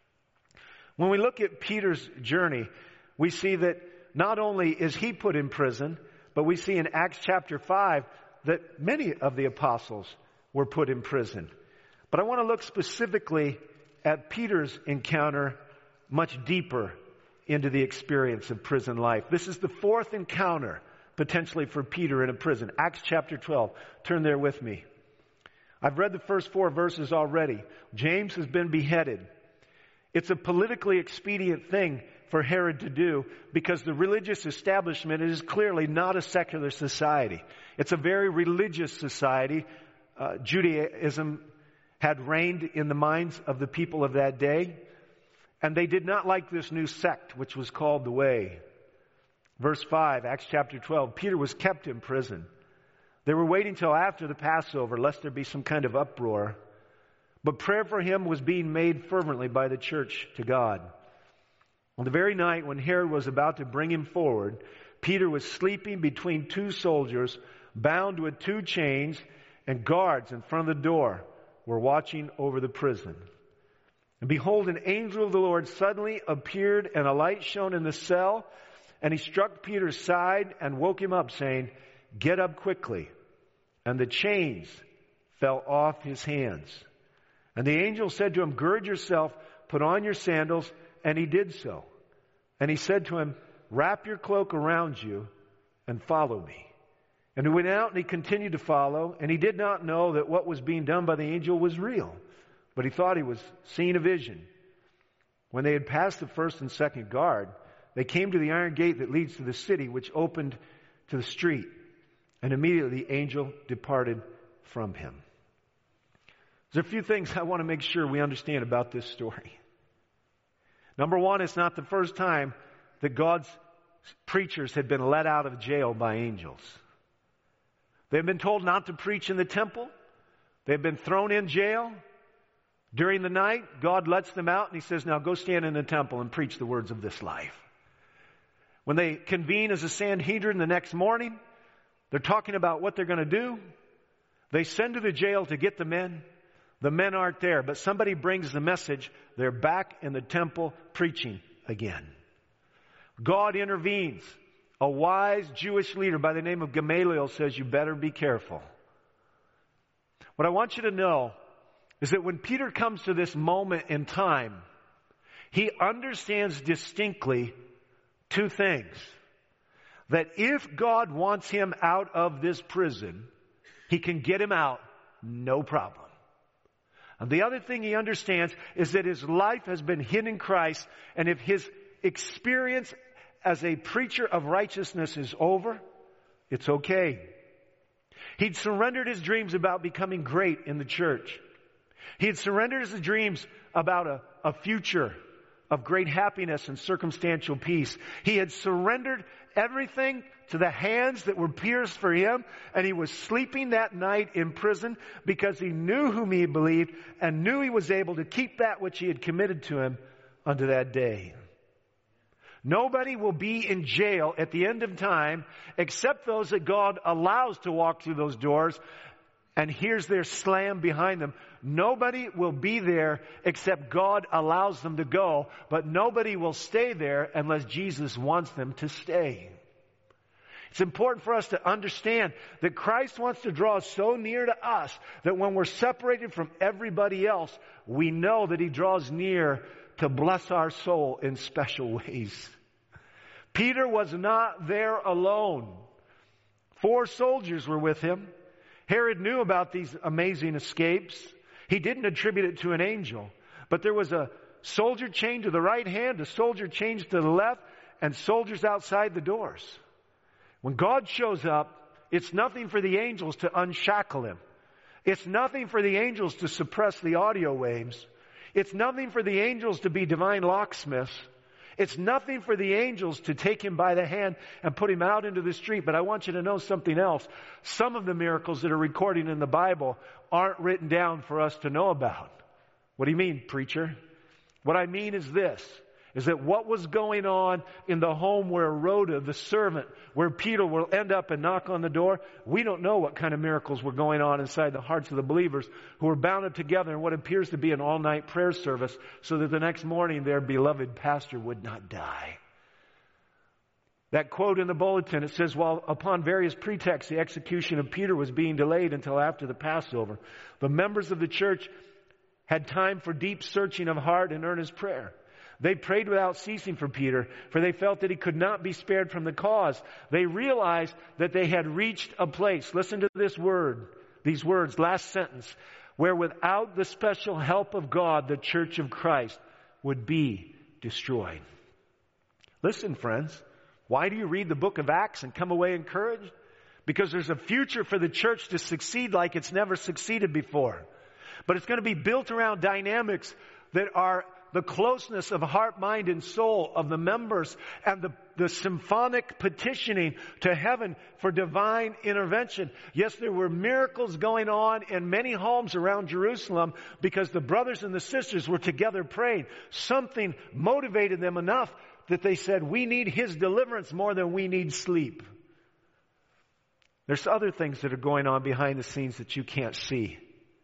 When we look at Peter's journey, we see that not only is he put in prison, but we see in Acts chapter five that many of the apostles were put in prison. But I want to look specifically at Peter's encounter much deeper into the experience of prison life. This is the fourth encounter potentially for Peter in a prison. Acts chapter twelve. Turn there with me. I've read the first four verses already. James has been beheaded. It's a politically expedient thing for Herod to do, because the religious establishment is clearly not a secular society. It's a very religious society. Uh, Judaism had reigned in the minds of the people of that day. And they did not like this new sect, which was called the Way. Verse five, Acts chapter twelve, Peter was kept in prison. They were waiting till after the Passover, lest there be some kind of uproar. But prayer for him was being made fervently by the church to God. On the very night when Herod was about to bring him forward, Peter was sleeping between two soldiers, bound with two chains, and guards in front of the door were watching over the prison. And behold, an angel of the Lord suddenly appeared, and a light shone in the cell, and he struck Peter's side and woke him up, saying, "Get up quickly." And the chains fell off his hands. And the angel said to him, "Gird yourself, put on your sandals." And he did so. And he said to him, "Wrap your cloak around you and follow me." And he went out and he continued to follow, and he did not know that what was being done by the angel was real, but he thought he was seeing a vision. When they had passed the first and second guard, they came to the iron gate that leads to the city, which opened to the street. And immediately the angel departed from him. There's a few things I want to make sure we understand about this story. Number one, it's not the first time that God's preachers had been let out of jail by angels. They've been told not to preach in the temple. They've been thrown in jail. During the night, God lets them out and He says, "Now go stand in the temple and preach the words of this life." When they convene as a Sanhedrin the next morning, they're talking about what they're going to do. They send to the jail to get the men. The men aren't there, but somebody brings the message. They're back in the temple preaching again. God intervenes. a wise Jewish leader by the name of Gamaliel says, you better be careful. What I want you to know is that when Peter comes to this moment in time, he understands distinctly two things. That if God wants him out of this prison, he can get him out, no problem. And the other thing he understands is that his life has been hidden in Christ, and if his experience as a preacher of righteousness is over, it's okay. He'd surrendered his dreams about becoming great in the church. He had surrendered his dreams about a, a future of great happiness and circumstantial peace. He had surrendered everything to the hands that were pierced for him, and he was sleeping that night in prison because he knew whom he believed and knew he was able to keep that which he had committed to him unto that day. Nobody will be in jail at the end of time except those that God allows to walk through those doors, and here's their slam behind them. Nobody will be there except God allows them to go, but nobody will stay there unless Jesus wants them to stay. It's important for us to understand that Christ wants to draw so near to us that when we're separated from everybody else, we know that He draws near to bless our soul in special ways. Peter was not there alone. Four soldiers were with him. Herod knew about these amazing escapes. He didn't attribute it to an angel, but there was a soldier chained to the right hand, a soldier chained to the left, and soldiers outside the doors. When God shows up, it's nothing for the angels to unshackle him. It's nothing for the angels to suppress the audio waves. It's nothing for the angels to be divine locksmiths. It's nothing for the angels to take him by the hand and put him out into the street. But I want you to know something else. Some of the miracles that are recorded in the Bible aren't written down for us to know about. What do you mean, preacher? What I mean is this, is that what was going on in the home where Rhoda, the servant, where Peter will end up and knock on the door, we don't know what kind of miracles were going on inside the hearts of the believers who were bound up together in what appears to be an all-night prayer service so that the next morning their beloved pastor would not die. That quote in the bulletin, it says, while upon various pretexts the execution of Peter was being delayed until after the Passover, the members of the church had time for deep searching of heart and earnest prayer. They prayed without ceasing for Peter, for they felt that he could not be spared from the cause. They realized that they had reached a place, listen to this word, these words, last sentence, where without the special help of God, the church of Christ would be destroyed. Listen, friends, why do you read the book of Acts and come away encouraged? Because there's a future for the church to succeed like it's never succeeded before. But it's going to be built around dynamics that are the closeness of heart, mind, and soul of the members and the, the symphonic petitioning to heaven for divine intervention. Yes, there were miracles going on in many homes around Jerusalem because the brothers and the sisters were together praying. Something motivated them enough that they said, we need His deliverance more than we need sleep. There's other things that are going on behind the scenes that you can't see.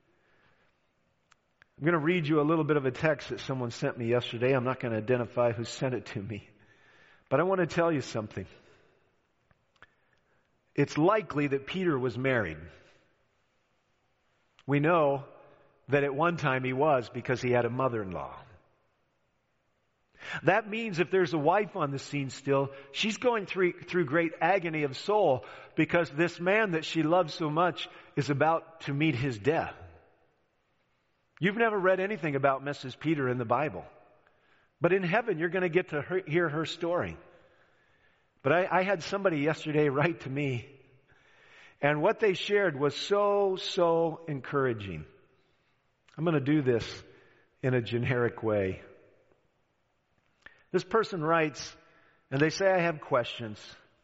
I'm going to read you a little bit of a text that someone sent me yesterday. I'm not going to identify who sent it to me. But I want to tell you something. It's likely that Peter was married. We know that at one time he was because he had a mother-in-law. That means if there's a wife on the scene still, she's going through, through great agony of soul because this man that she loves so much is about to meet his death. You've never read anything about Missus Peter in the Bible. But in heaven, you're going to get to hear her story. But I, I had somebody yesterday write to me, and what they shared was so, so encouraging. I'm going to do this in a generic way. This person writes, and they say, I have questions.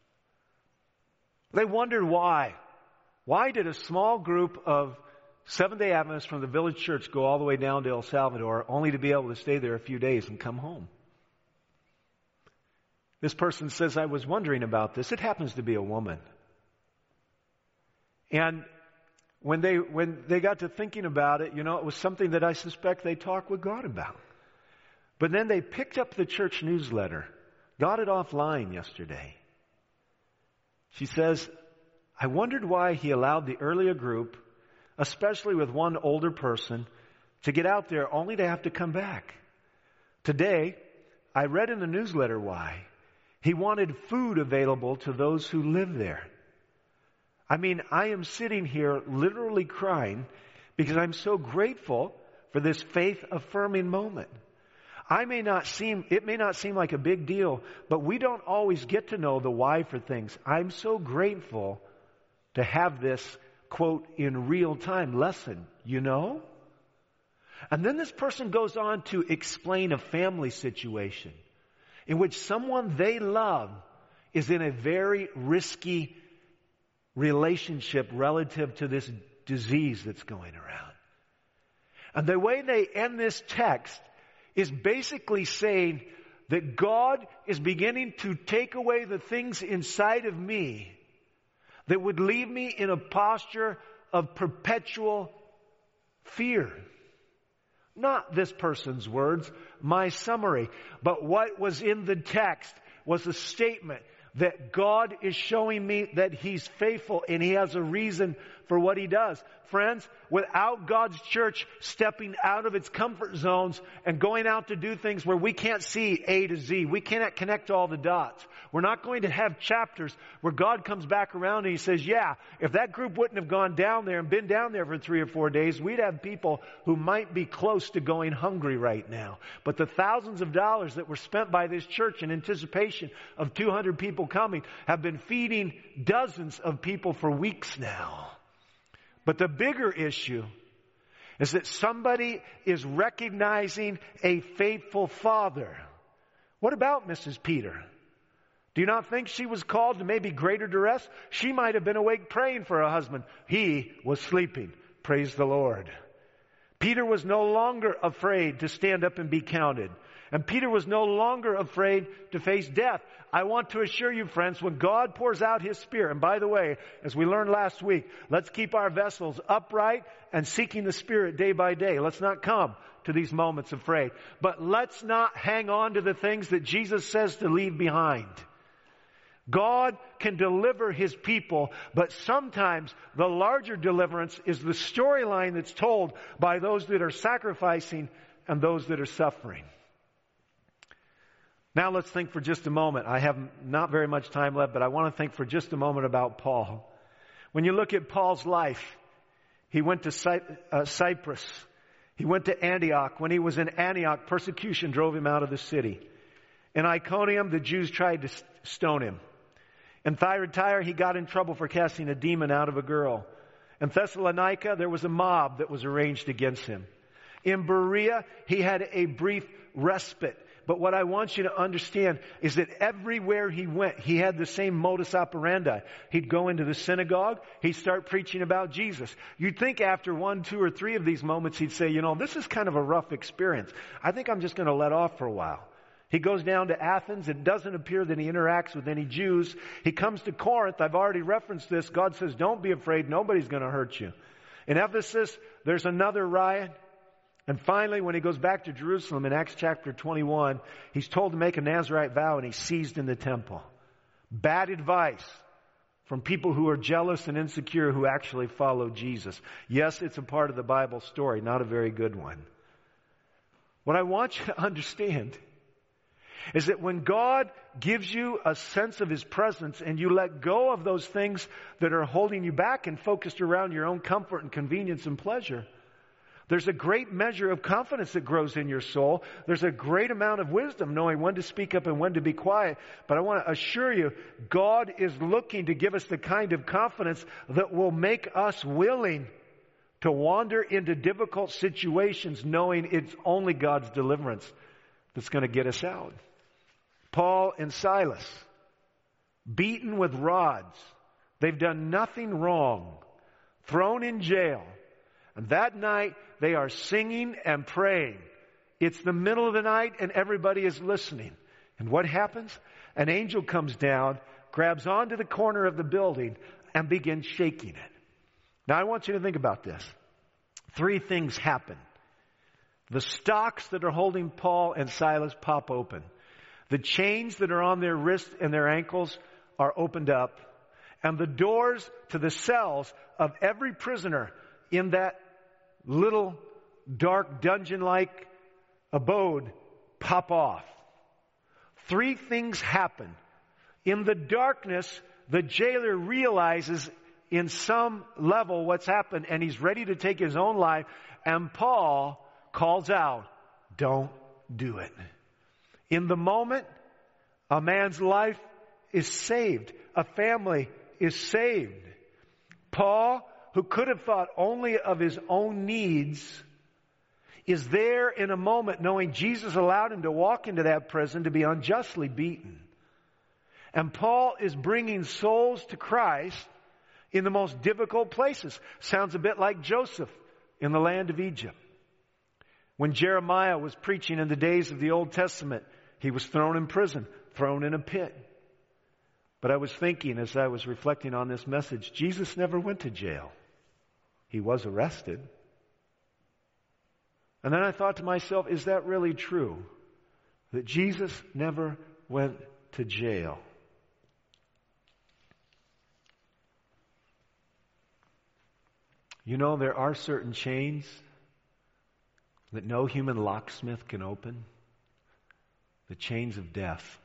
They wondered why. Why did a small group of Seventh-day Adventists from the village church go all the way down to El Salvador only to be able to stay there a few days and come home? This person says, I was wondering about this. It happens to be a woman. And when they when they got to thinking about it, you know, it was something that I suspect they talked with God about. But then they picked up the church newsletter, got it offline yesterday, She says, I wondered why he allowed the earlier group, especially with one older person, to get out there only to have to come back. Today, I read in the newsletter why. He wanted food available to those who live there. I mean, I am sitting here literally crying because I'm so grateful for this faith-affirming moment. I may not seem, it may not seem like a big deal, but we don't always get to know the why for things. I'm so grateful to have this, quote, in real time lesson, you know? And then this person goes on to explain a family situation in which someone they love is in a very risky relationship relative to this disease that's going around. And the way they end this text is basically saying that God is beginning to take away the things inside of me that would leave me in a posture of perpetual fear. Not this person's words, my summary, but what was in the text was a statement that God is showing me that He's faithful and He has a reason for what He does. Friends, without God's church stepping out of its comfort zones and going out to do things where we can't see A to Z, we cannot connect all the dots. We're not going to have chapters where God comes back around and He says, yeah, if that group wouldn't have gone down there and been down there for three or four days, we'd have people who might be close to going hungry right now. But the thousands of dollars that were spent by this church in anticipation of two hundred people coming have been feeding dozens of people for weeks now. But the bigger issue is that somebody is recognizing a faithful father. What about Missus Peter? Do you not think she was called to maybe greater duress? She might have been awake praying for her husband. He was sleeping. Praise the Lord. Peter was no longer afraid to stand up and be counted. And Peter was no longer afraid to face death. I want to assure you, friends, when God pours out His Spirit, and by the way, as we learned last week, let's keep our vessels upright and seeking the Spirit day by day. Let's not come to these moments afraid. But let's not hang on to the things that Jesus says to leave behind. God can deliver His people, but sometimes the larger deliverance is the storyline that's told by those that are sacrificing and those that are suffering. Now let's think for just a moment. I have not very much time left, but I want to think for just a moment about Paul. When you look at Paul's life, he went to Cy- uh, Cyprus. He went to Antioch. When he was in Antioch, persecution drove him out of the city. In Iconium, the Jews tried to stone him. In Thyatira, he got in trouble for casting a demon out of a girl. In Thessalonica, there was a mob that was arranged against him. In Berea, he had a brief respite. But what I want you to understand is that everywhere he went, he had the same modus operandi. He'd go into the synagogue. He'd start preaching about Jesus. You'd think after one, two, or three of these moments, he'd say, you know, this is kind of a rough experience. I think I'm just going to let off for a while. He goes down to Athens. It doesn't appear that he interacts with any Jews. He comes to Corinth. I've already referenced this. God says, don't be afraid. Nobody's going to hurt you. In Ephesus, there's another riot. And finally, when he goes back to Jerusalem in Acts chapter twenty-one, he's told to make a Nazirite vow and he's seized in the temple. Bad advice from people who are jealous and insecure who actually follow Jesus. Yes, it's a part of the Bible story, not a very good one. What I want you to understand is that when God gives you a sense of His presence and you let go of those things that are holding you back and focused around your own comfort and convenience and pleasure, there's a great measure of confidence that grows in your soul. There's a great amount of wisdom knowing when to speak up and when to be quiet. But I want to assure you, God is looking to give us the kind of confidence that will make us willing to wander into difficult situations knowing it's only God's deliverance that's going to get us out. Paul and Silas, beaten with rods. They've done nothing wrong. Thrown in jail. And that night, they are singing and praying. It's the middle of the night and everybody is listening. And what happens? An angel comes down, grabs onto the corner of the building, and begins shaking it. Now, I want you to think about this. Three things happen. The stocks that are holding Paul and Silas pop open. The chains that are on their wrists and their ankles are opened up. And the doors to the cells of every prisoner in that little dark dungeon-like abode pop off. Three things happen. In the darkness, the jailer realizes in some level what's happened, and he's ready to take his own life. And Paul calls out, don't do it. In the moment, a man's life is saved. A family is saved. Paul, who could have thought only of his own needs, is there in a moment knowing Jesus allowed him to walk into that prison to be unjustly beaten. And Paul is bringing souls to Christ in the most difficult places. Sounds a bit like Joseph in the land of Egypt. When Jeremiah was preaching in the days of the Old Testament, he was thrown in prison, thrown in a pit. But I was thinking as I was reflecting on this message, Jesus never went to jail. He was arrested. And then I thought to myself, is that really true? That Jesus never went to jail? You know, there are certain chains that no human locksmith can open. The chains of death.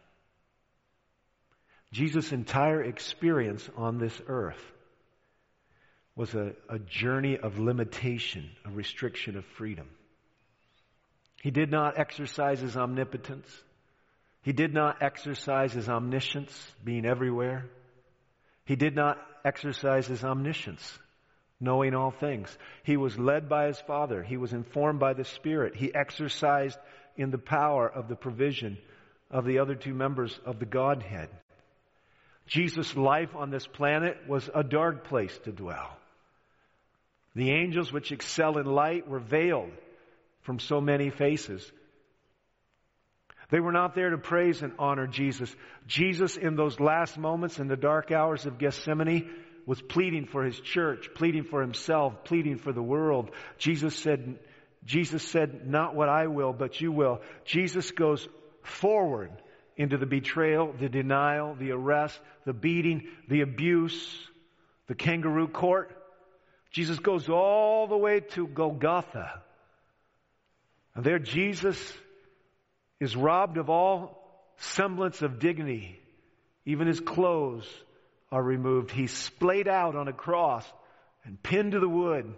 Jesus' entire experience on this earth was a, a journey of limitation, a restriction of freedom. He did not exercise his omnipotence. He did not exercise his omniscience, being everywhere. He did not exercise his omniscience, knowing all things. He was led by his Father. He was informed by the Spirit. He exercised in the power of the provision of the other two members of the Godhead. Jesus' life on this planet was a dark place to dwell. The angels which excel in light were veiled from so many faces. They were not there to praise and honor Jesus. Jesus, in those last moments, in the dark hours of Gethsemane, was pleading for his church, pleading for himself, pleading for the world. Jesus said, Jesus said, not what I will, but you will. Jesus goes forward into the betrayal, the denial, the arrest, the beating, the abuse, the kangaroo court. Jesus goes all the way to Golgotha. And there Jesus is robbed of all semblance of dignity. Even his clothes are removed. He's splayed out on a cross and pinned to the wood.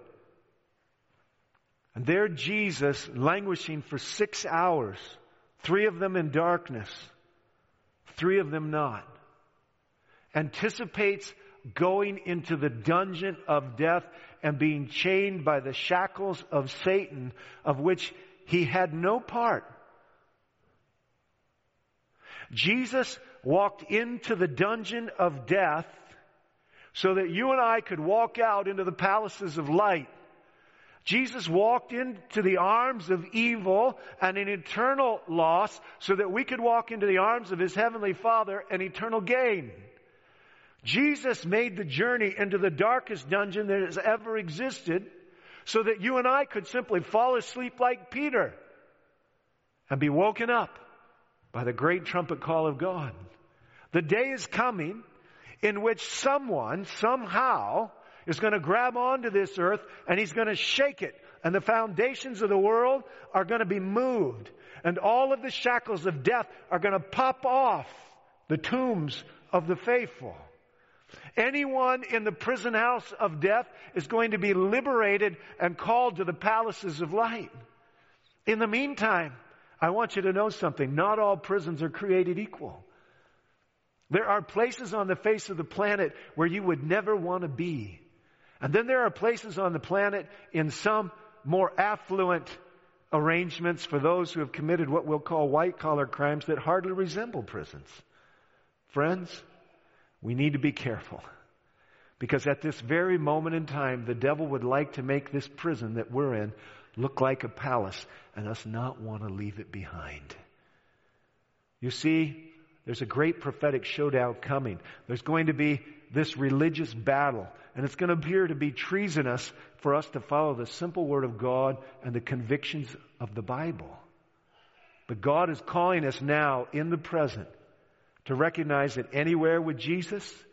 And there Jesus, languishing for six hours, three of them in darkness, three of them not, anticipates going into the dungeon of death and being chained by the shackles of Satan, of which he had no part. Jesus walked into the dungeon of death so that you and I could walk out into the palaces of light. Jesus walked into the arms of evil and an eternal loss so that we could walk into the arms of his heavenly Father and eternal gain. Jesus made the journey into the darkest dungeon that has ever existed so that you and I could simply fall asleep like Peter and be woken up by the great trumpet call of God. The day is coming in which someone, somehow, is going to grab onto this earth and he's going to shake it. And the foundations of the world are going to be moved. And all of the shackles of death are going to pop off the tombs of the faithful. Anyone in the prison house of death is going to be liberated and called to the palaces of light. In the meantime, I want you to know something. Not all prisons are created equal. There are places on the face of the planet where you would never want to be. And then there are places on the planet in some more affluent arrangements for those who have committed what we'll call white-collar crimes that hardly resemble prisons. Friends, we need to be careful. Because at this very moment in time, the devil would like to make this prison that we're in look like a palace and us not want to leave it behind. You see, there's a great prophetic showdown coming. There's going to be this religious battle, and it's going to appear to be treasonous for us to follow the simple word of God and the convictions of the Bible. But God is calling us now in the present to recognize that anywhere with Jesus,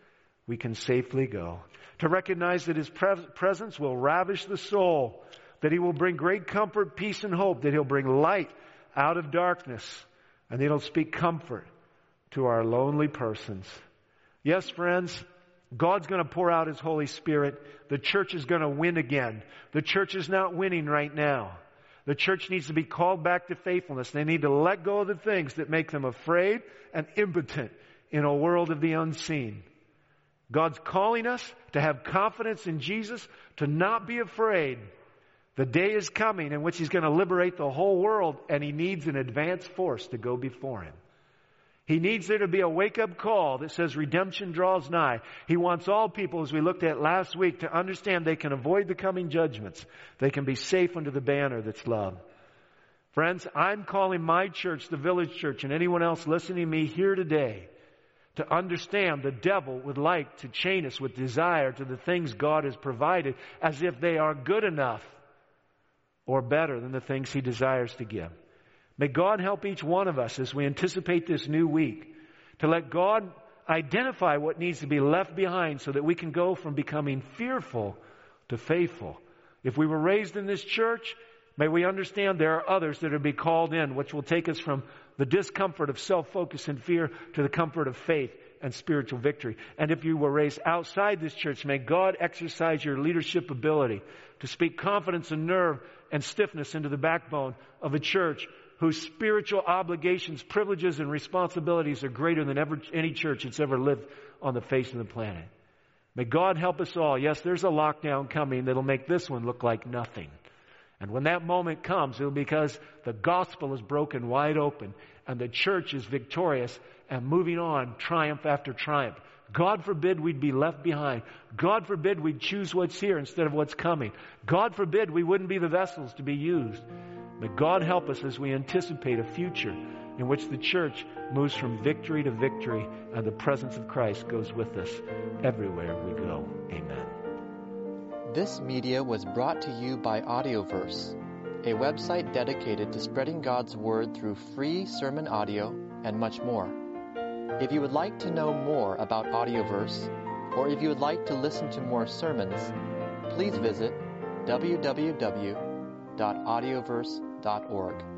we can safely go. To recognize that His pre- presence will ravish the soul, that He will bring great comfort, peace, and hope, that He'll bring light out of darkness, and that He'll speak comfort to our lonely persons. Yes, friends, God's going to pour out His Holy Spirit. The church is going to win again. The church is not winning right now. The church needs to be called back to faithfulness. They need to let go of the things that make them afraid and impotent in a world of the unseen. God's calling us to have confidence in Jesus, to not be afraid. The day is coming in which He's going to liberate the whole world, and He needs an advanced force to go before Him. He needs there to be a wake-up call that says redemption draws nigh. He wants all people, as we looked at last week, to understand they can avoid the coming judgments. They can be safe under the banner that's love. Friends, I'm calling my church, the Village Church, and anyone else listening to me here today, to understand the devil would like to chain us with desire to the things God has provided as if they are good enough or better than the things He desires to give. May God help each one of us as we anticipate this new week to let God identify what needs to be left behind so that we can go from becoming fearful to faithful. If we were raised in this church, may we understand there are others that are to be called in, which will take us from the discomfort of self-focus and fear to the comfort of faith and spiritual victory. And if you were raised outside this church, may God exercise your leadership ability to speak confidence and nerve and stiffness into the backbone of a church whose spiritual obligations, privileges, and responsibilities are greater than ever any church that's ever lived on the face of the planet. May God help us all. Yes, there's a lockdown coming that'll make this one look like nothing. And when that moment comes, it'll be because the gospel is broken wide open and the church is victorious and moving on, triumph after triumph. God forbid we'd be left behind. God forbid we'd choose what's here instead of what's coming. God forbid we wouldn't be the vessels to be used. May God help us as we anticipate a future in which the church moves from victory to victory and the presence of Christ goes with us everywhere we go. Amen. This media was brought to you by Audioverse, a website dedicated to spreading God's Word through free sermon audio and much more. If you would like to know more about Audioverse, or if you would like to listen to more sermons, please visit w w w dot audioverse dot org.